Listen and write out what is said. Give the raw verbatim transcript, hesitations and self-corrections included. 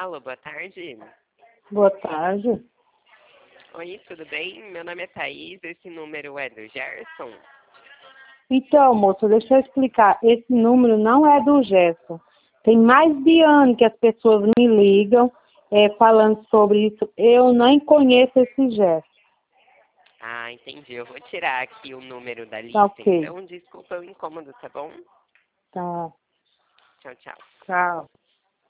Alô, boa tarde. Boa tarde. Oi, tudo bem? Meu nome é Thaís, esse número é do Gerson? Então, moça, deixa eu explicar. Esse número não é do Gerson. Tem mais de ano que as pessoas me ligam é, falando sobre isso. Eu nem conheço esse Gerson. Ah, entendi. Eu vou tirar aqui o número da lista, Tá ok. então desculpa o incômodo, tá bom? Tá. Tchau, tchau. Tchau.